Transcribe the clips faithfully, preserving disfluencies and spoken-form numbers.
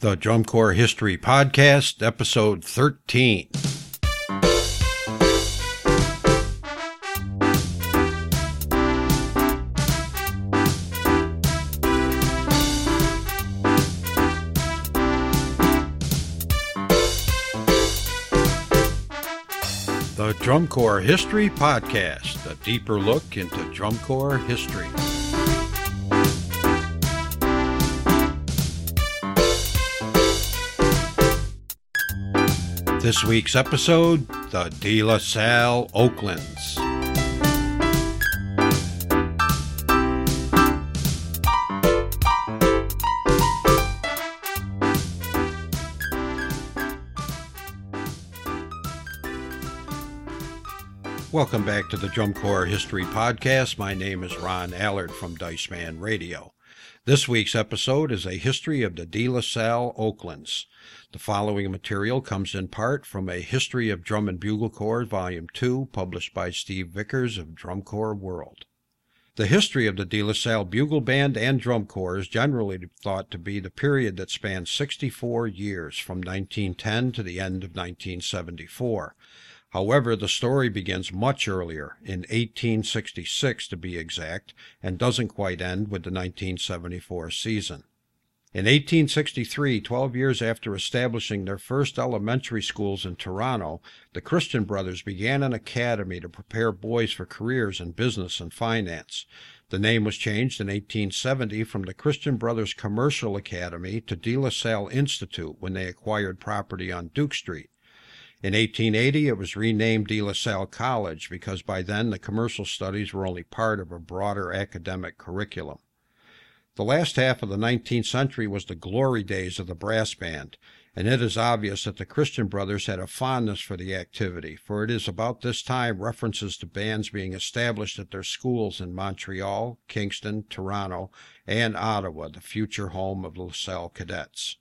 The Drum Corps History Podcast, Episode thirteen. The Drum Corps History Podcast, a deeper look into Drum Corps history. This week's episode, the De La Salle Oaklands. Welcome back to the Drum Corps History Podcast. My name is Ron Allard from Dice Man Radio. This week's episode is a history of the De La Salle Oaklands. The following material comes in part from a History of Drum and Bugle Corps, Volume two, published by Steve Vickers of Drum Corps World. The history of the De La Salle Bugle Band and Drum Corps is generally thought to be the period that spans sixty-four years, from nineteen ten to the end of nineteen seventy-four. However, the story begins much earlier, in eighteen sixty-six to be exact, and doesn't quite end with the nineteen seventy-four season. In eighteen sixty-three, twelve years after establishing their first elementary schools in Toronto, the Christian Brothers began an academy to prepare boys for careers in business and finance. The name was changed in eighteen seventy from the Christian Brothers Commercial Academy to De La Salle Institute when they acquired property on Duke Street. In eighteen eighty, it was renamed De La Salle College because by then the commercial studies were only part of a broader academic curriculum. The last half of the nineteenth century was the glory days of the brass band, and it is obvious that the Christian Brothers had a fondness for the activity, for it is about this time references to bands being established at their schools in Montreal, Kingston, Toronto, and Ottawa, the future home of the La Salle Cadets.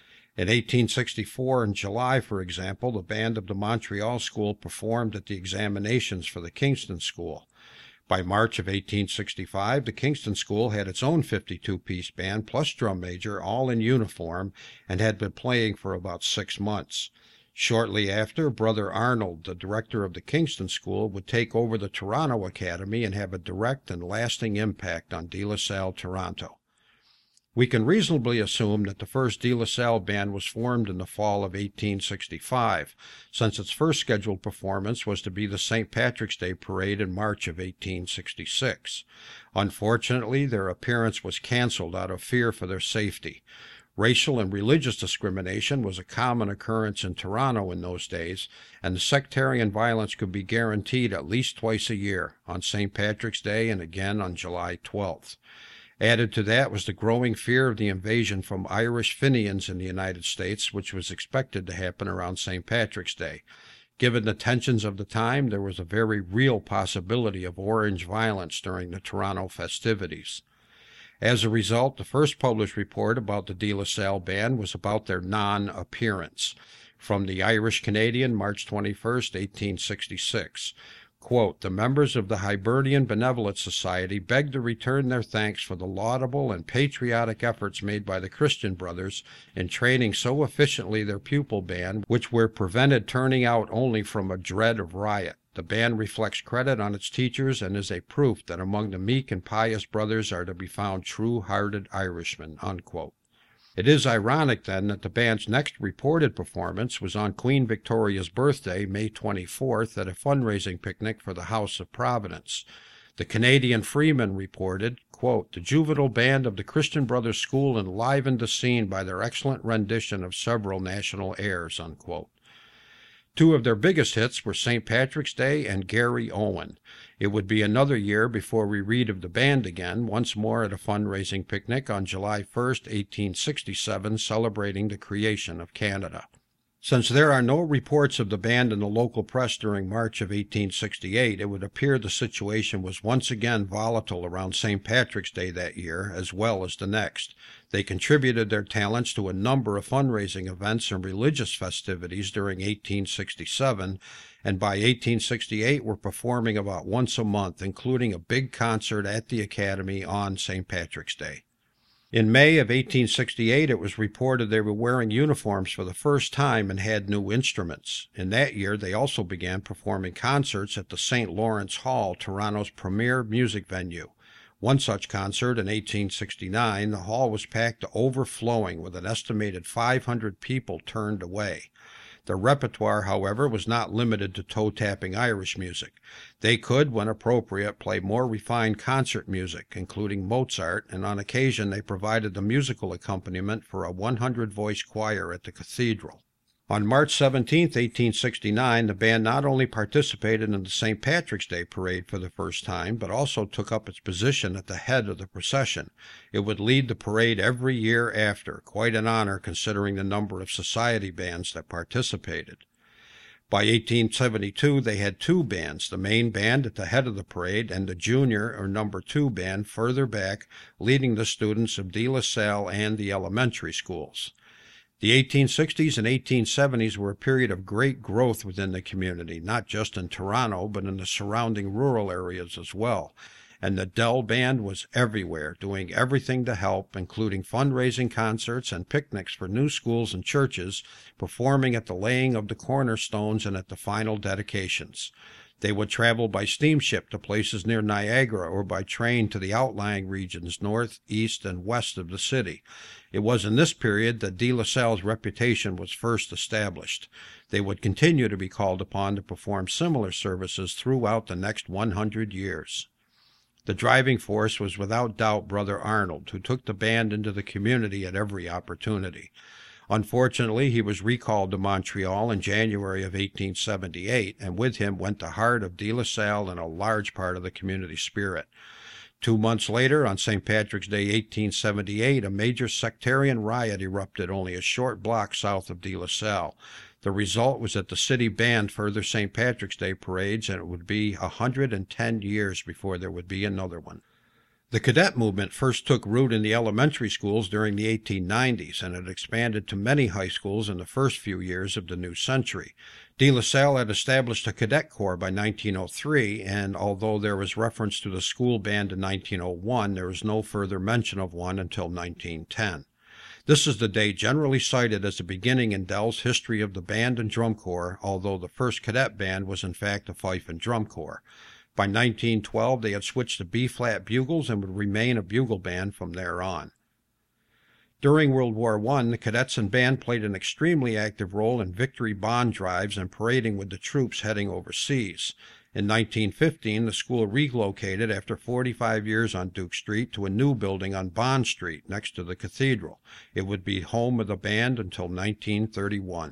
In eighteen sixty-four, in July, for example, the band of the Montreal School performed at the examinations for the Kingston School. By March of eighteen sixty-five, the Kingston School had its own fifty-two piece band plus drum major, all in uniform, and had been playing for about six months. Shortly after, Brother Arnold, the director of the Kingston School, would take over the Toronto Academy and have a direct and lasting impact on De La Salle Toronto. We can reasonably assume that the first De La Salle band was formed in the fall of eighteen sixty-five, since its first scheduled performance was to be the Saint Patrick's Day Parade in March of eighteen sixty-six. Unfortunately, their appearance was canceled out of fear for their safety. Racial and religious discrimination was a common occurrence in Toronto in those days, and the sectarian violence could be guaranteed at least twice a year, on Saint Patrick's Day and again on July twelfth. Added to that was the growing fear of the invasion from Irish Fenians in the United States, which was expected to happen around Saint Patrick's Day. Given the tensions of the time, there was a very real possibility of Orange violence during the Toronto festivities. As a result, the first published report about the De La Salle Band was about their non-appearance. From the Irish Canadian, March twenty-first, eighteen sixty-six. Quote, the members of the Hibernian Benevolent Society beg to return their thanks for the laudable and patriotic efforts made by the Christian Brothers in training so efficiently their pupil band, which were prevented turning out only from a dread of riot. The band reflects credit on its teachers and is a proof that among the meek and pious brothers are to be found true-hearted Irishmen, unquote. It is ironic, then, that the band's next reported performance was on Queen Victoria's birthday, May twenty-fourth, at a fundraising picnic for the House of Providence. The Canadian Freeman reported, quote, the juvenile band of the Christian Brothers School enlivened the scene by their excellent rendition of several national airs, unquote. Two of their biggest hits were Saint Patrick's Day and Gary Owen. It would be another year before we read of the band again, once more at a fundraising picnic on July first, eighteen sixty-seven, celebrating the creation of Canada. Since there are no reports of the band in the local press during March of eighteen sixty-eight, it would appear the situation was once again volatile around Saint Patrick's Day that year, as well as the next. They contributed their talents to a number of fundraising events and religious festivities during eighteen sixty-seven, and by eighteen sixty-eight were performing about once a month, including a big concert at the Academy on Saint Patrick's Day. In May of eighteen sixty-eight, it was reported they were wearing uniforms for the first time and had new instruments. In that year, they also began performing concerts at the Saint Lawrence Hall, Toronto's premier music venue. One such concert in eighteen sixty-nine, the hall was packed to overflowing with an estimated five hundred people turned away. Their repertoire, however, was not limited to toe-tapping Irish music. They could, when appropriate, play more refined concert music, including Mozart, and on occasion they provided the musical accompaniment for a one hundred voice choir at the cathedral. On March seventeenth, eighteen sixty-nine, the band not only participated in the Saint Patrick's Day parade for the first time, but also took up its position at the head of the procession. It would lead the parade every year after, quite an honor considering the number of society bands that participated. By eighteen seventy-two, they had two bands, the main band at the head of the parade and the junior or number two band further back, leading the students of De La Salle and the elementary schools. The eighteen sixties and eighteen seventies were a period of great growth within the community, not just in Toronto, but in the surrounding rural areas as well. And the Dell Band was everywhere, doing everything to help, including fundraising concerts and picnics for new schools and churches, performing at the laying of the cornerstones and at the final dedications. They would travel by steamship to places near Niagara or by train to the outlying regions north, east, and west of the city. It was in this period that De La Salle's reputation was first established. They would continue to be called upon to perform similar services throughout the next one hundred years. The driving force was without doubt Brother Arnold, who took the band into the community at every opportunity. Unfortunately, he was recalled to Montreal in January of eighteen seventy-eight, and with him went the heart of De La Salle and a large part of the community spirit. Two months later, on Saint Patrick's Day eighteen seventy-eight, a major sectarian riot erupted only a short block south of De La Salle. The result was that the city banned further Saint Patrick's Day parades, and it would be one hundred ten years before there would be another one. The cadet movement first took root in the elementary schools during the eighteen nineties, and it expanded to many high schools in the first few years of the new century. De La Salle had established a cadet corps by nineteen oh three, and although there was reference to the school band in nineteen oh one, there was no further mention of one until nineteen ten. This is the date generally cited as the beginning in Dell's history of the band and drum corps, although the first cadet band was in fact a fife and drum corps. By nineteen twelve, they had switched to B-flat bugles and would remain a bugle band from there on. During World War One, the cadets and band played an extremely active role in victory bond drives and parading with the troops heading overseas. In nineteen fifteen, the school relocated after forty-five years on Duke Street to a new building on Bond Street next to the cathedral. It would be home of the band until nineteen thirty-one.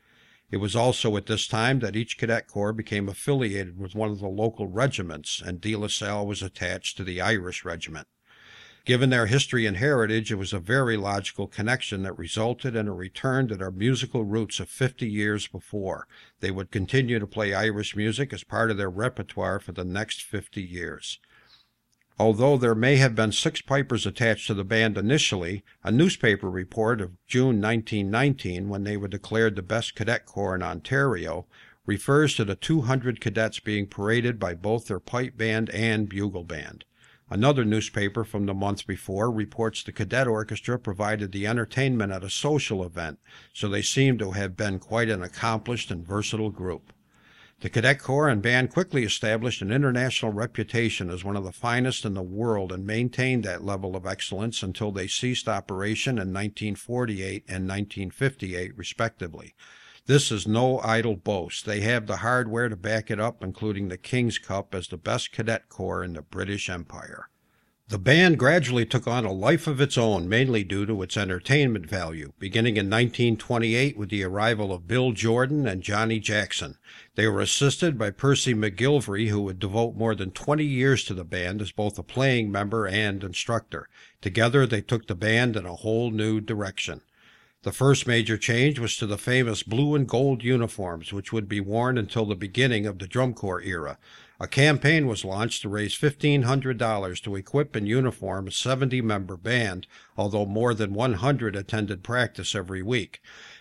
It was also at this time that each cadet corps became affiliated with one of the local regiments, and De La Salle was attached to the Irish Regiment. Given their history and heritage, it was a very logical connection that resulted in a return to their musical roots of fifty years before. They would continue to play Irish music as part of their repertoire for the next fifty years. Although there may have been six pipers attached to the band initially, a newspaper report of June nineteen nineteen, when they were declared the best cadet corps in Ontario, refers to the two hundred cadets being paraded by both their pipe band and bugle band. Another newspaper from the month before reports the cadet orchestra provided the entertainment at a social event, so they seem to have been quite an accomplished and versatile group. The cadet corps and band quickly established an international reputation as one of the finest in the world and maintained that level of excellence until they ceased operation in nineteen forty-eight and nineteen fifty-eight, respectively. This is no idle boast. They have the hardware to back it up, including the King's Cup as the best cadet corps in the British Empire. The band gradually took on a life of its own, mainly due to its entertainment value, beginning in nineteen twenty-eight with the arrival of Bill Jordan and Johnny Jackson. They were assisted by Percy McGilvery, who would devote more than twenty years to the band as both a playing member and instructor. Together they took the band in a whole new direction. The first major change was to the famous blue and gold uniforms, which would be worn until the beginning of the drum corps era. A campaign was launched to raise fifteen hundred dollars to equip and uniform a seventy-member band, although more than one hundred attended practice every week.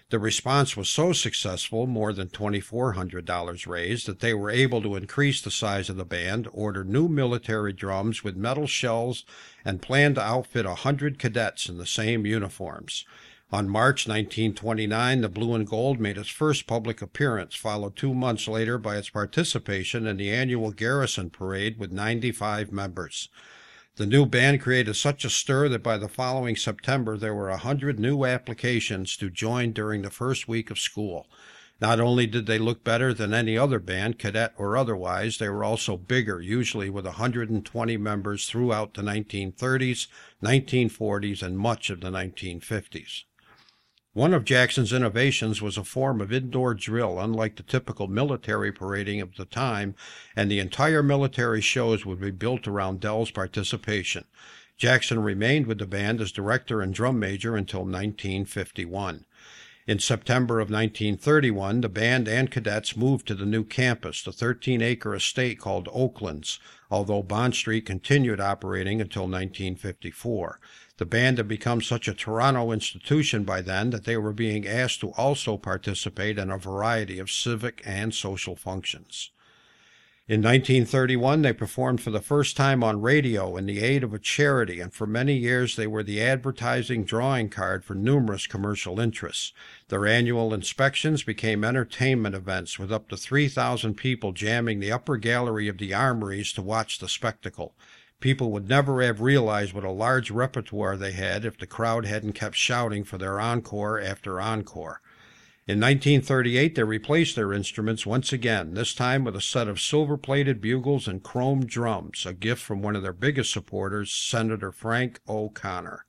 The response was so successful, more than two thousand four hundred dollars raised, that they were able to increase the size of the band, order new military drums with metal shells, and plan to outfit a hundred cadets in the same uniforms. On March nineteen twenty-nine, the Blue and Gold made its first public appearance, followed two months later by its participation in the annual Garrison Parade with ninety-five members. The new band created such a stir that by the following September there were a hundred new applications to join during the first week of school. Not only did they look better than any other band, cadet or otherwise, they were also bigger, usually with one hundred twenty members throughout the nineteen thirties, nineteen forties, and much of the nineteen fifties. One of Jackson's innovations was a form of indoor drill, unlike the typical military parading of the time, and the entire military shows would be built around Dell's participation. Jackson remained with the band as director and drum major until nineteen fifty-one. In September of nineteen thirty-one, the band and cadets moved to the new campus, the thirteen-acre estate called Oaklands, although Bond Street continued operating until nineteen fifty-four. The band had become such a Toronto institution by then that they were being asked to also participate in a variety of civic and social functions. In nineteen thirty-one, they performed for the first time on radio in the aid of a charity, and for many years they were the advertising drawing card for numerous commercial interests. Their annual inspections became entertainment events, with up to three thousand people jamming the upper gallery of the armories to watch the spectacle. People would never have realized what a large repertoire they had if the crowd hadn't kept shouting for their encore after encore. In nineteen thirty-eight, they replaced their instruments once again, this time with a set of silver-plated bugles and chrome drums, a gift from one of their biggest supporters, Senator Frank O'Connor.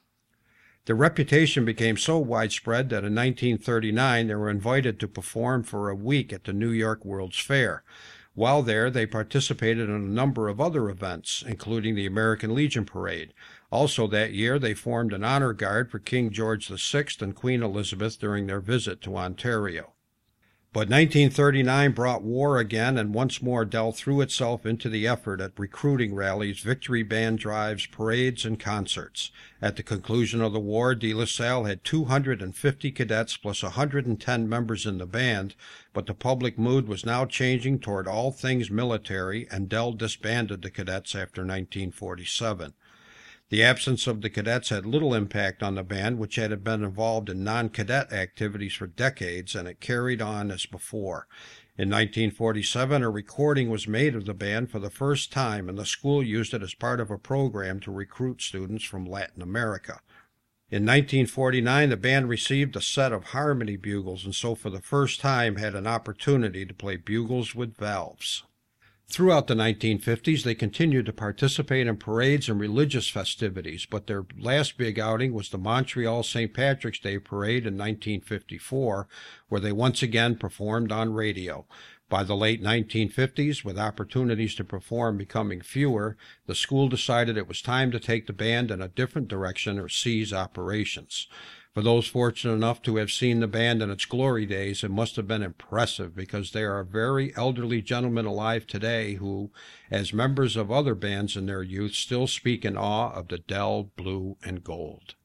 Their reputation became so widespread that in nineteen thirty-nine they were invited to perform for a week at the New York World's Fair. While there, they participated in a number of other events, including the American Legion Parade. Also that year, they formed an honor guard for King George the Sixth and Queen Elizabeth during their visit to Ontario. But nineteen thirty-nine brought war again, and once more Dell threw itself into the effort at recruiting rallies, victory band drives, parades, and concerts. At the conclusion of the war, De La Salle had two hundred fifty cadets plus one hundred ten members in the band, but the public mood was now changing toward all things military, and Dell disbanded the cadets after nineteen forty-seven. The absence of the cadets had little impact on the band, which had been involved in non-cadet activities for decades, and it carried on as before. In nineteen forty-seven, a recording was made of the band for the first time, and the school used it as part of a program to recruit students from Latin America. In nineteen forty-nine, the band received a set of harmony bugles, and so for the first time had an opportunity to play bugles with valves. Throughout the nineteen fifties, they continued to participate in parades and religious festivities, but their last big outing was the Montreal Saint Patrick's Day Parade in nineteen fifty-four, where they once again performed on radio. By the late nineteen fifties, with opportunities to perform becoming fewer, the school decided it was time to take the band in a different direction or cease operations. For those fortunate enough to have seen the band in its glory days, it must have been impressive, because there are very elderly gentlemen alive today who, as members of other bands in their youth, still speak in awe of the Dell Blue and Gold.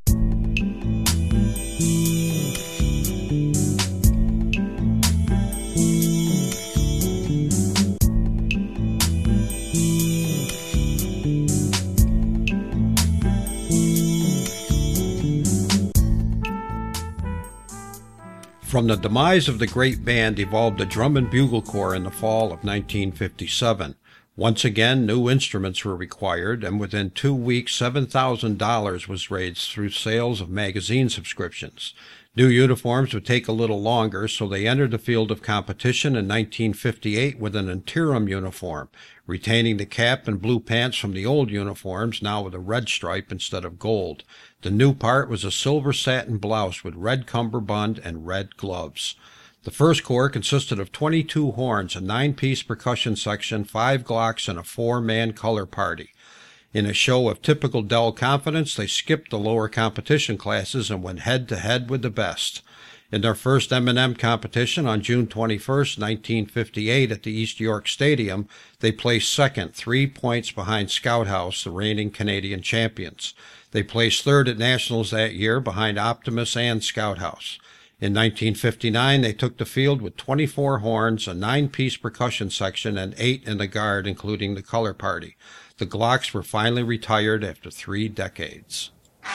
From the demise of the great band evolved the Drum and Bugle Corps in the fall of nineteen fifty-seven. Once again, new instruments were required, and within two weeks, seven thousand dollars was raised through sales of magazine subscriptions. New uniforms would take a little longer, so they entered the field of competition in nineteen fifty-eight with an interim uniform, retaining the cap and blue pants from the old uniforms, now with a red stripe instead of gold. The new part was a silver satin blouse with red cummerbund and red gloves. The first corps consisted of twenty-two horns, a nine-piece percussion section, five Glocks, and a four-man color party. In a show of typical Dell confidence, they skipped the lower competition classes and went head-to-head with the best. In their first M and M competition on June twenty-first, nineteen fifty-eight at the East York Stadium, they placed second, three points behind Scout House, the reigning Canadian champions. They placed third at Nationals that year behind Optimus and Scout House. In nineteen fifty-nine, they took the field with twenty-four horns, a nine-piece percussion section, and eight in the Guard, including the color party. The Glocks were finally retired after three decades.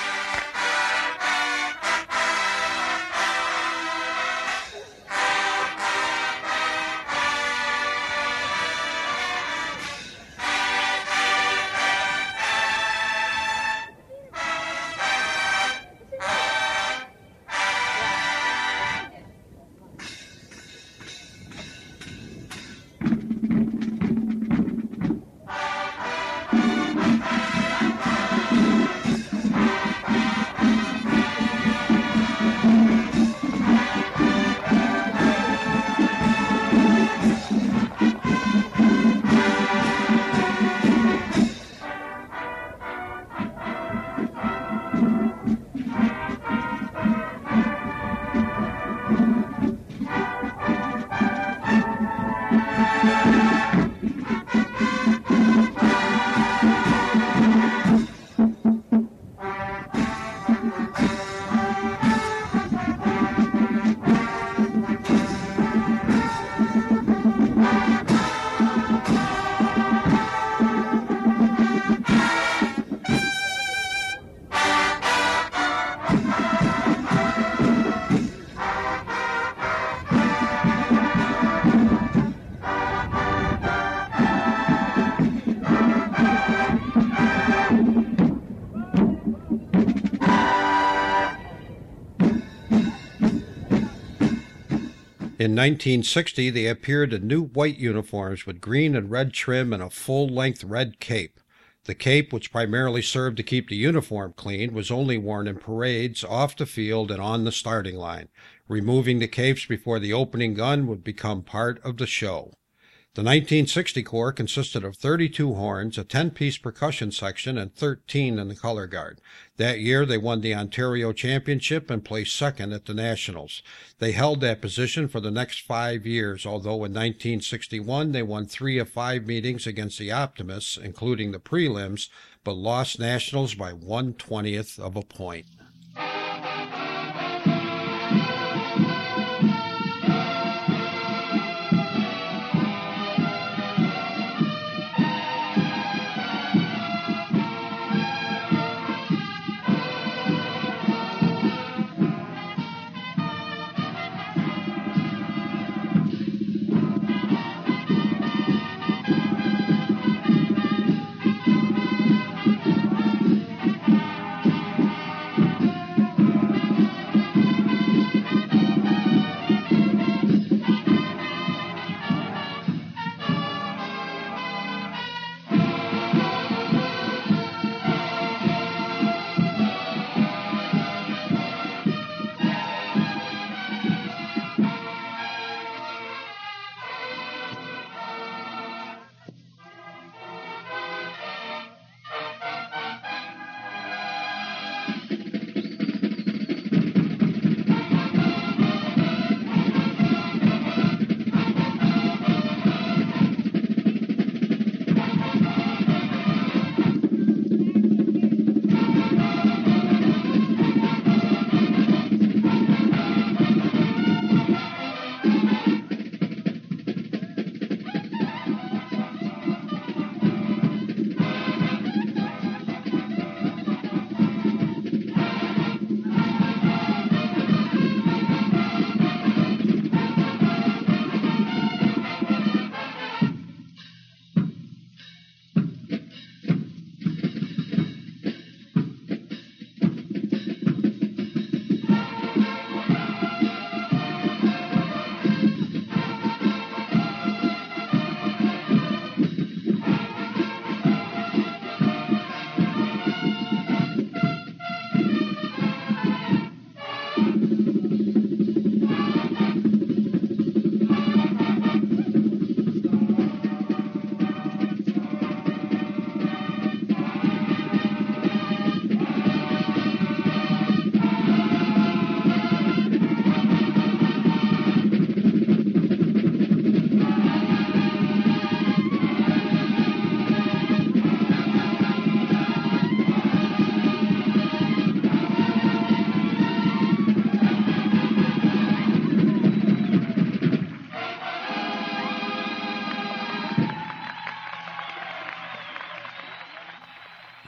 In nineteen sixty, they appeared in new white uniforms with green and red trim and a full-length red cape. The cape, which primarily served to keep the uniform clean, was only worn in parades, off the field, and on the starting line. Removing the capes before the opening gun would become part of the show. The nineteen sixty Corps consisted of thirty-two horns, a ten-piece percussion section, and thirteen in the color guard. That year, they won the Ontario Championship and placed second at the Nationals. They held that position for the next five years, although in nineteen sixty-one they won three of five meetings against the Optimists, including the prelims, but lost Nationals by one twentieth of a point.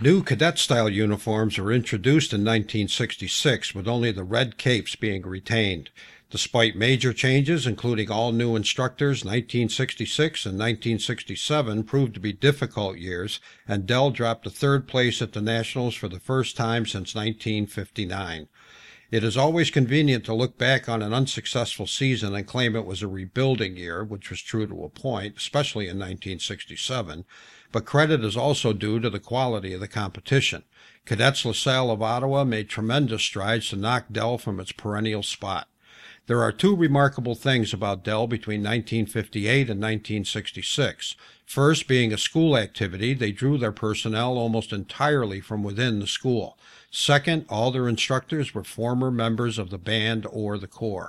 New cadet-style uniforms were introduced in nineteen sixty-six, with only the red capes being retained. Despite major changes, including all new instructors, nineteen sixty-six and nineteen sixty-seven proved to be difficult years, and Dell dropped to third place at the Nationals for the first time since nineteen fifty-nine. It is always convenient to look back on an unsuccessful season and claim it was a rebuilding year, which was true to a point, especially in nineteen sixty-seven, but credit is also due to the quality of the competition. Cadets LaSalle of Ottawa made tremendous strides to knock Dell from its perennial spot. There are two remarkable things about Dell between nineteen fifty-eight and nineteen sixty-six. First, being a school activity, they drew their personnel almost entirely from within the school. Second, all their instructors were former members of the band or the corps.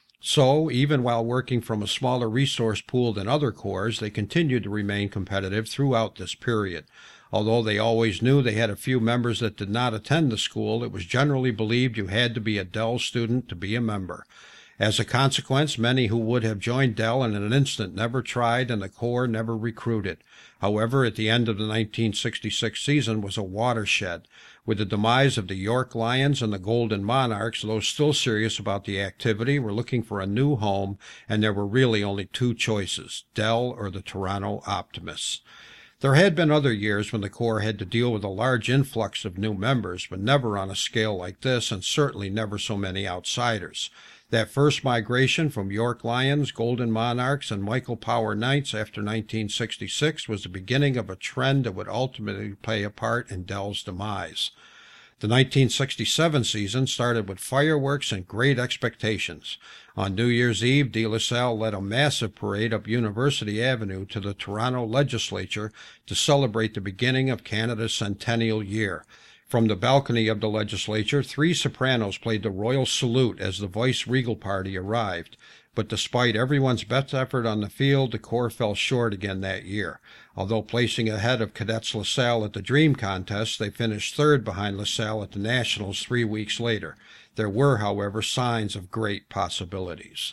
So, even while working from a smaller resource pool than other corps, they continued to remain competitive throughout this period. Although they always knew they had a few members that did not attend the school, it was generally believed you had to be a Dell student to be a member. As a consequence, many who would have joined Dell in an instant never tried, and the Corps never recruited. However, at the end of the nineteen sixty-six season was a watershed. With the demise of the York Lions and the Golden Monarchs, those still serious about the activity were looking for a new home, and there were really only two choices, Dell or the Toronto Optimists. There had been other years when the Corps had to deal with a large influx of new members, but never on a scale like this, and certainly never so many outsiders. That first migration from York Lions, Golden Monarchs, and Michael Power Knights after nineteen sixty-six was the beginning of a trend that would ultimately play a part in Dell's demise. The nineteen sixty-seven season started with fireworks and great expectations. On New Year's Eve, De La Salle led a massive parade up University Avenue to the Toronto legislature to celebrate the beginning of Canada's centennial year. From the balcony of the legislature, three sopranos played the royal salute as the vice-regal party arrived. But despite everyone's best effort on the field, the Corps fell short again that year. Although placing ahead of Cadets LaSalle at the Dream Contest, they finished third behind LaSalle at the Nationals three weeks later. There were, however, signs of great possibilities.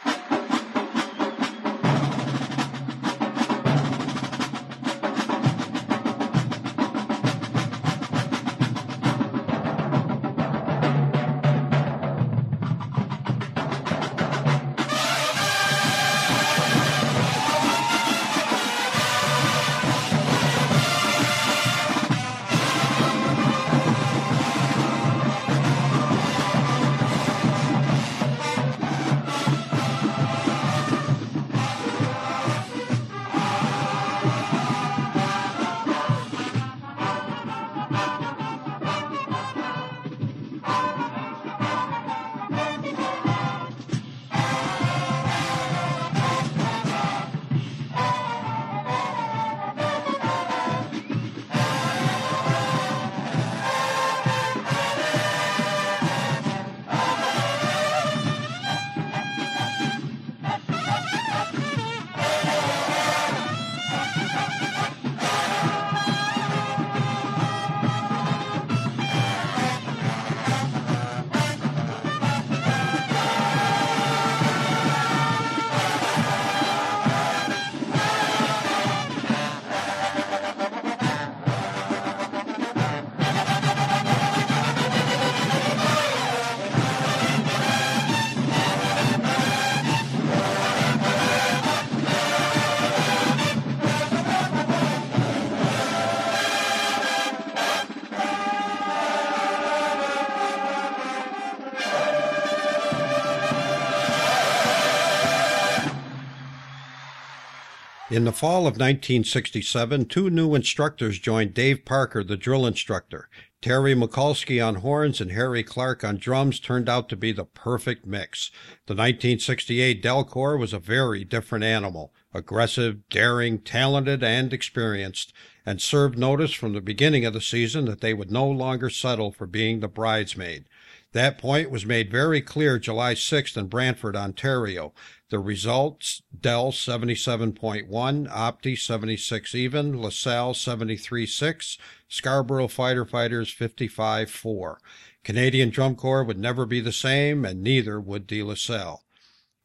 In the fall of nineteen sixty-seven, two new instructors joined Dave Parker, the drill instructor. Terry Mikulski on horns and Harry Clark on drums turned out to be the perfect mix. The nineteen sixty-eight Dell Corps was a very different animal, aggressive, daring, talented, and experienced, and served notice from the beginning of the season that they would no longer settle for being the bridesmaid. That point was made very clear July sixth in Brantford, Ontario. The results, Dell seventy-seven point one, Opti seventy-six even, LaSalle seventy-three six, Scarborough Fighter Fighters fifty-five four. Canadian Drum Corps would never be the same, and neither would De La Salle.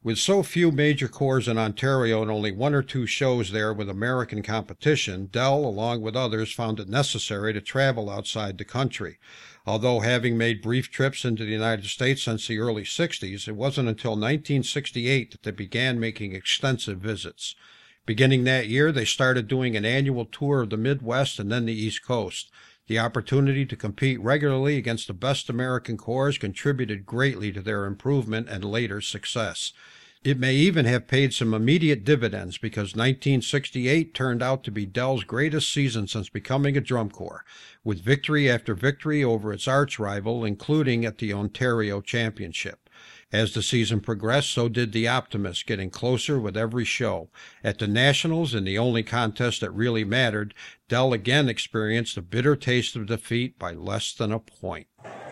With so few major corps in Ontario and only one or two shows there with American competition, Dell, along with others, found it necessary to travel outside the country. Although having made brief trips into the United States since the early sixties, it wasn't until nineteen sixty-eight that they began making extensive visits. Beginning that year, they started doing an annual tour of the Midwest and then the East Coast. The opportunity to compete regularly against the best American corps contributed greatly to their improvement and later success. It may even have paid some immediate dividends because nineteen sixty-eight turned out to be Dell's greatest season since becoming a drum corps, with victory after victory over its arch rival, including at the Ontario Championship. As the season progressed, so did the Optimist, getting closer with every show. At the Nationals, in the only contest that really mattered, Dell again experienced a bitter taste of defeat by less than a point.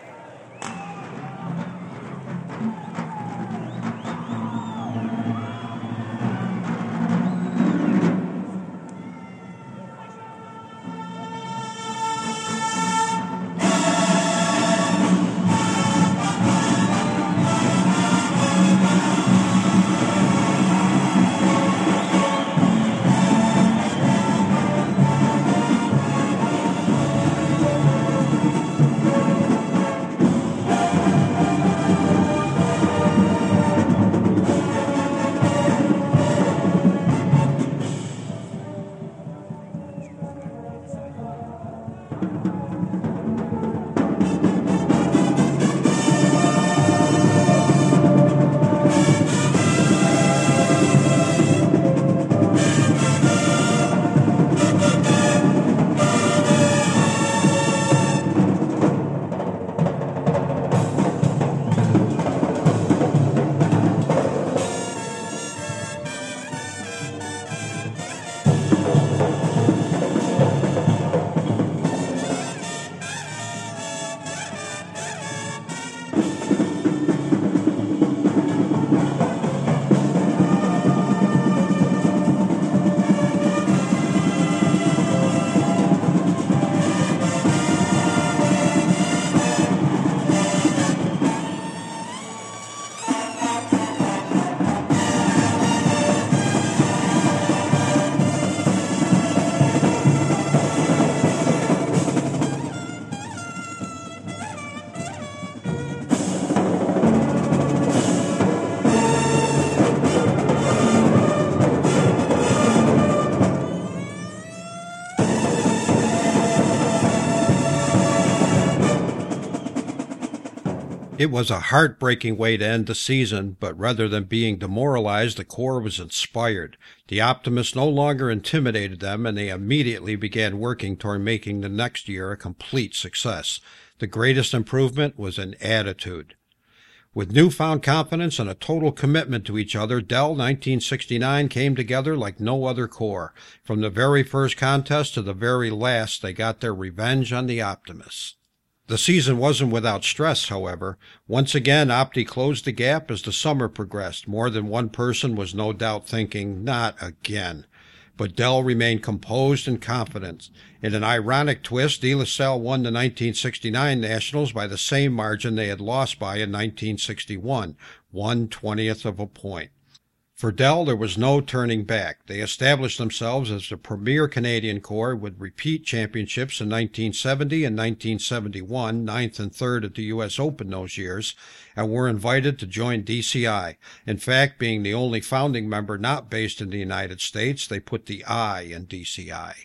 It was a heartbreaking way to end the season, but rather than being demoralized, the Corps was inspired. The Optimists no longer intimidated them, and they immediately began working toward making the next year a complete success. The greatest improvement was in attitude. With newfound confidence and a total commitment to each other, Dell nineteen sixty-nine came together like no other corps. From the very first contest to the very last, they got their revenge on the Optimists. The season wasn't without stress, however. Once again, Opti closed the gap as the summer progressed. More than one person was no doubt thinking, not again. But Dell remained composed and confident. In an ironic twist, De La Salle won the nineteen sixty-nine Nationals by the same margin they had lost by in nineteen sixty-one, one twentieth of a point. For Dell, there was no turning back. They established themselves as the premier Canadian Corps with repeat championships in nineteen seventy and nineteen seventy-one, ninth and third at the U S Open those years, and were invited to join D C I. In fact, being the only founding member not based in the United States, they put the I in D C I.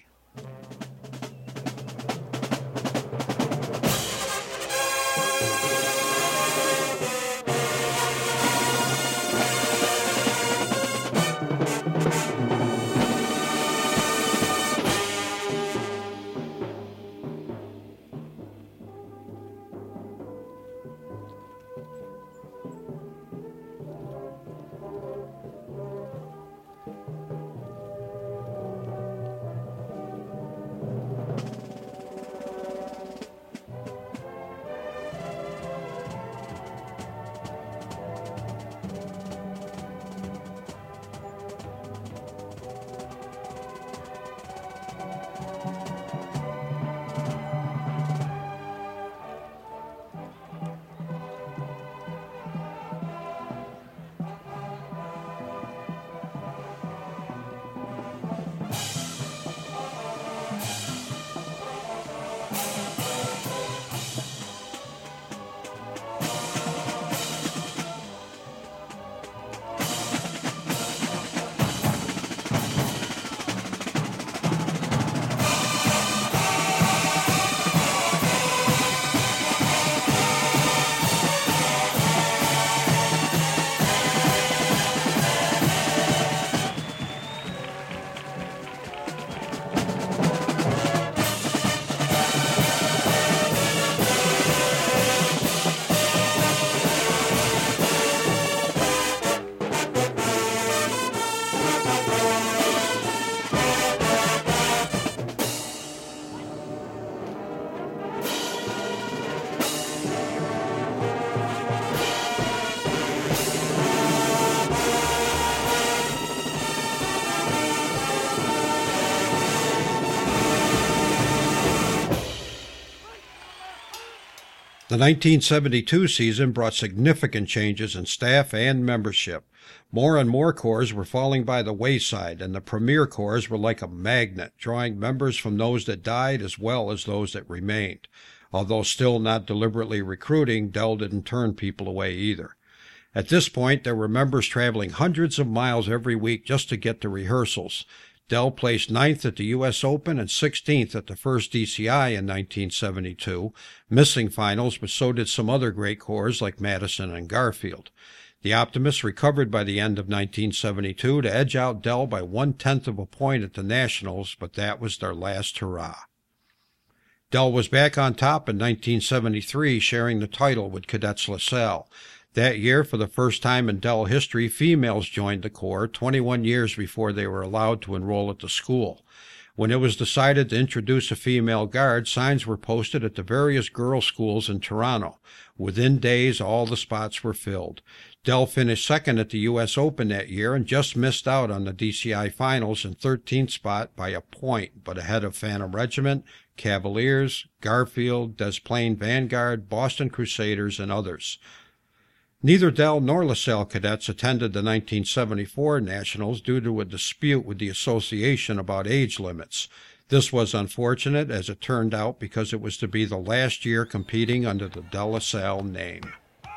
The nineteen seventy-two season brought significant changes in staff and membership. More and more corps were falling by the wayside, and the premier corps were like a magnet, drawing members from those that died as well as those that remained. Although still not deliberately recruiting, Dell didn't turn people away either. At this point, there were members traveling hundreds of miles every week just to get to rehearsals. Dell placed ninth at the U S Open and sixteenth at the first D C I in nineteen seventy-two, missing finals, but so did some other great corps like Madison and Garfield. The Optimists recovered by the end of nineteen seventy-two to edge out Dell by one-tenth of a point at the Nationals, but that was their last hurrah. Dell was back on top in nineteen seventy-three, sharing the title with Cadets LaSalle. That year, for the first time in Dell history, females joined the Corps, twenty-one years before they were allowed to enroll at the school. When it was decided to introduce a female guard, signs were posted at the various girls' schools in Toronto. Within days, all the spots were filled. Dell finished second at the U S Open that year and just missed out on the D C I finals in thirteenth spot by a point, but ahead of Phantom Regiment, Cavaliers, Garfield, Des Plaines Vanguard, Boston Crusaders, and others. Neither Dell nor LaSalle cadets attended the nineteen seventy-four Nationals due to a dispute with the association about age limits. This was unfortunate, as it turned out, because it was to be the last year competing under the Dell LaSalle name.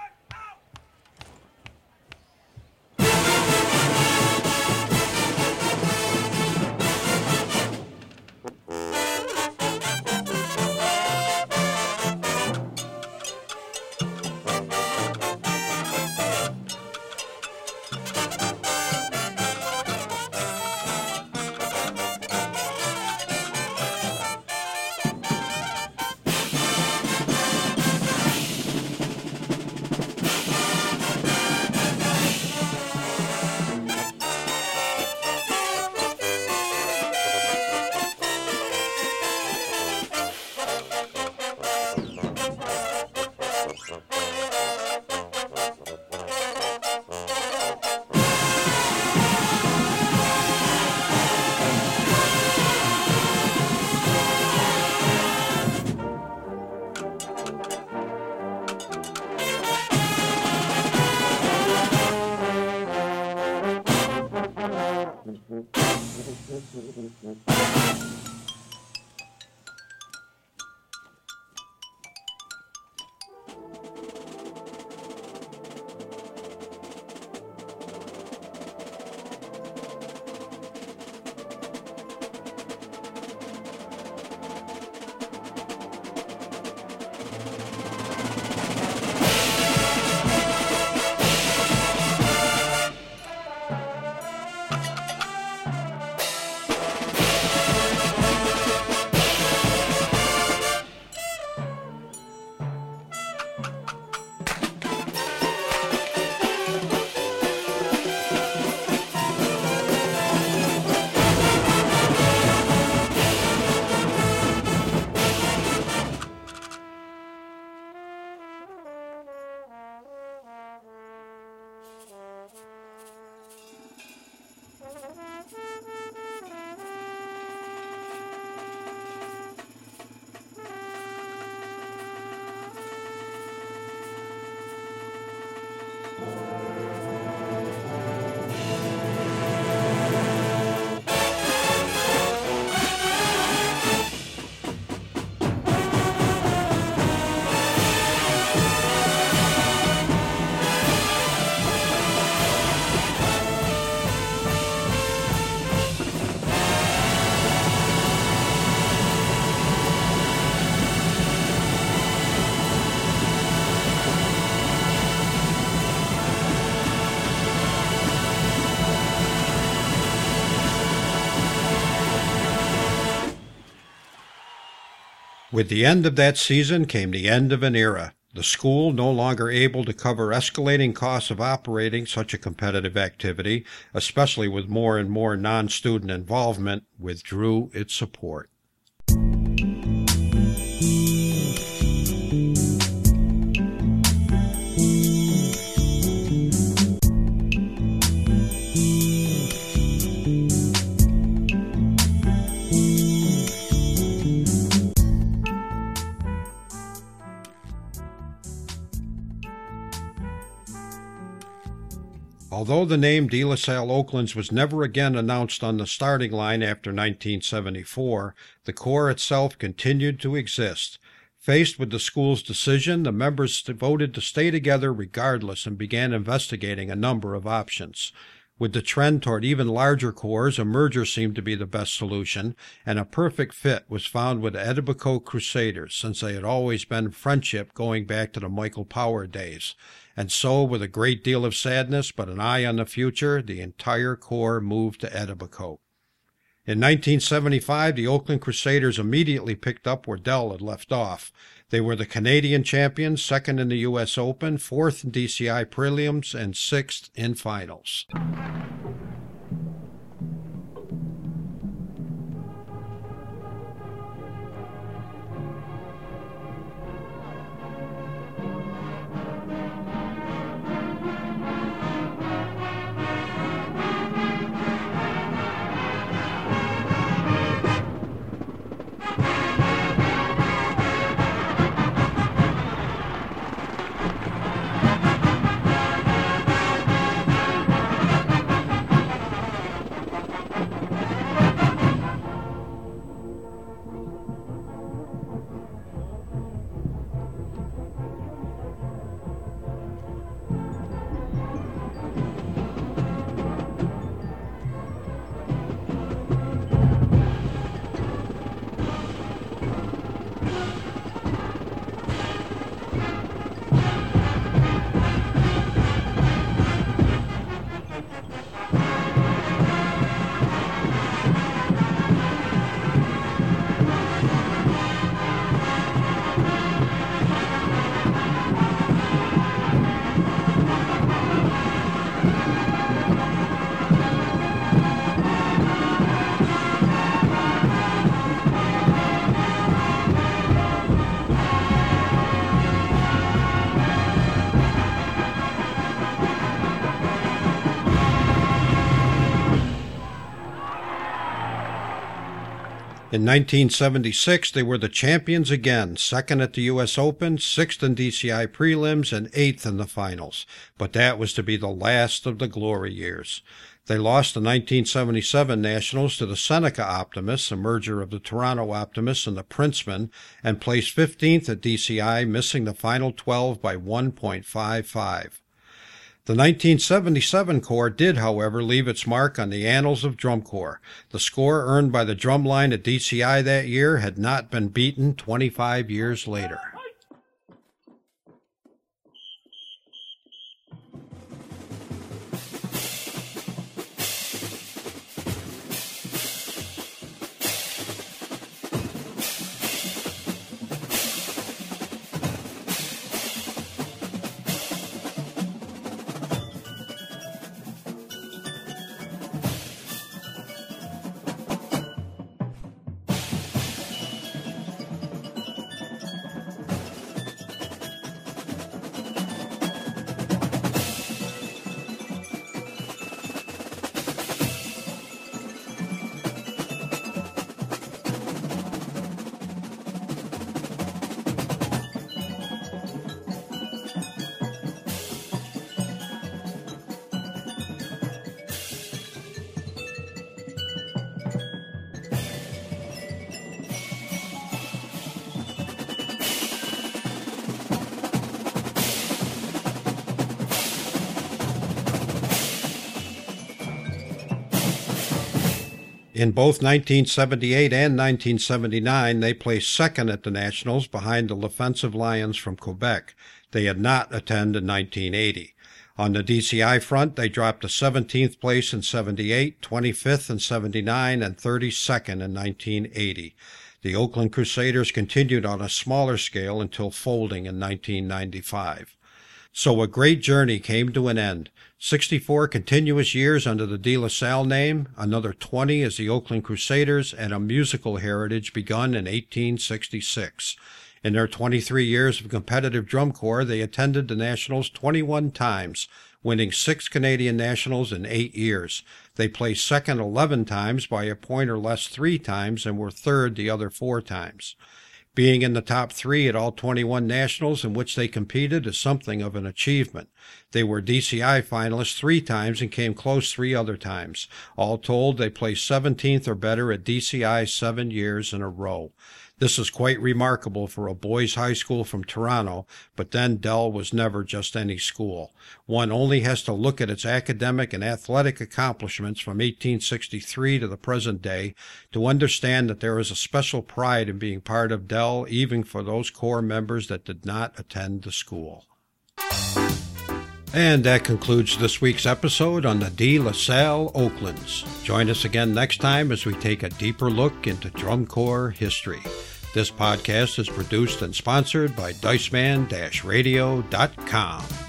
With the end of that season came the end of an era. The school, no longer able to cover escalating costs of operating such a competitive activity, especially with more and more non-student involvement, withdrew its support. Although the name De La Salle Oaklands was never again announced on the starting line after nineteen seventy-four, the Corps itself continued to exist. Faced with the school's decision, the members voted to stay together regardless and began investigating a number of options. With the trend toward even larger corps, a merger seemed to be the best solution, and a perfect fit was found with the Etobicoke Crusaders, since they had always been friendship going back to the Michael Power days. And so, with a great deal of sadness but an eye on the future, the entire corps moved to Etobicoke. In nineteen seventy-five, the Oakland Crusaders immediately picked up where Dell had left off. They were the Canadian champions, second in the U S Open, fourth in D C I prelims, and sixth in finals. In nineteen seventy-six, they were the champions again, second at the U S Open, sixth in D C I prelims, and eighth in the finals. But that was to be the last of the glory years. They lost the nineteen seventy-seven Nationals to the Seneca Optimists, a merger of the Toronto Optimists and the Princemen, and placed fifteenth at D C I, missing the final twelve by one point five five. The nineteen seventy-seven Corps did, however, leave its mark on the annals of drum corps. The score earned by the drumline at D C I that year had not been beaten twenty-five years later. In both nineteen seventy-eight and nineteen seventy-nine, they placed second at the Nationals behind the L'Offensive Lions from Quebec. They had not attended in nineteen eighty. On the D C I front, they dropped to seventeenth place in seventy-eight, twenty-fifth in seventy-nine, and thirty-second in nineteen eighty. The Oakland Crusaders continued on a smaller scale until folding in nineteen ninety-five. So a great journey came to an end. sixty-four continuous years under the De La Salle name, another twenty as the Oakland Crusaders, and a musical heritage begun in eighteen sixty-six. In their twenty-three years of competitive drum corps, they attended the Nationals twenty-one times, winning six Canadian Nationals in eight years. They placed second eleven times by a point or less three times and were third the other four times. Being in the top three at all twenty-one nationals in which they competed is something of an achievement. They were D C I finalists three times and came close three other times. All told, they placed seventeenth or better at D C I seven years in a row. This is quite remarkable for a boys' high school from Toronto, but then Dell was never just any school. One only has to look at its academic and athletic accomplishments from eighteen sixty-three to the present day to understand that there is a special pride in being part of Dell, even for those core members that did not attend the school. And that concludes this week's episode on the De La Salle Oaklands. Join us again next time as we take a deeper look into drum corps history. This podcast is produced and sponsored by Diceman Radio dot com.